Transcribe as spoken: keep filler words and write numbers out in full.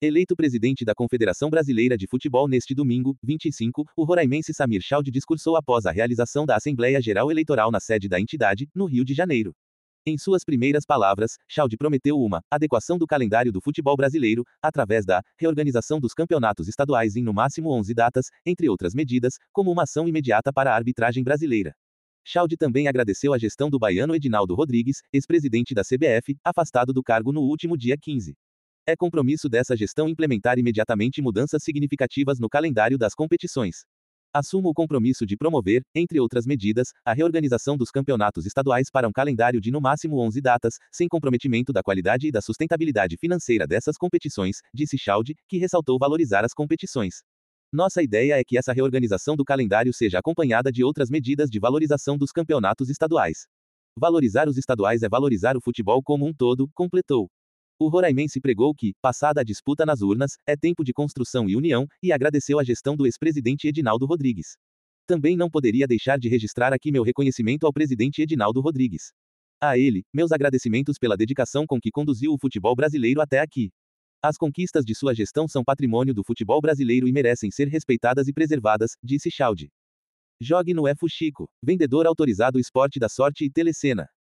Eleito presidente da Confederação Brasileira de Futebol neste domingo, vinte e cinco, o roraimense Samir Chaldi discursou após a realização da Assembleia Geral Eleitoral na sede da entidade, no Rio de Janeiro. Em suas primeiras palavras, Chaldi prometeu uma adequação do calendário do futebol brasileiro, através da reorganização dos campeonatos estaduais em no máximo onze datas, entre outras medidas, como uma ação imediata para a arbitragem brasileira. Chaldi também agradeceu a gestão do baiano Edinaldo Rodrigues, ex-presidente da C B F, afastado do cargo no último dia quinze. É compromisso dessa gestão implementar imediatamente mudanças significativas no calendário das competições. Assumo o compromisso de promover, entre outras medidas, a reorganização dos campeonatos estaduais para um calendário de no máximo onze datas, sem comprometimento da qualidade e da sustentabilidade financeira dessas competições, disse Chaldi, que ressaltou valorizar as competições. Nossa ideia é que essa reorganização do calendário seja acompanhada de outras medidas de valorização dos campeonatos estaduais. Valorizar os estaduais é valorizar o futebol como um todo, completou. O roraimense pregou que, passada a disputa nas urnas, é tempo de construção e união, e agradeceu a gestão do ex-presidente Edinaldo Rodrigues. Também não poderia deixar de registrar aqui meu reconhecimento ao presidente Edinaldo Rodrigues. A ele, meus agradecimentos pela dedicação com que conduziu o futebol brasileiro até aqui. As conquistas de sua gestão são patrimônio do futebol brasileiro e merecem ser respeitadas e preservadas, disse Chaldi. Jogue no é Fuxico. Vendedor autorizado Esporte da Sorte e Telecena.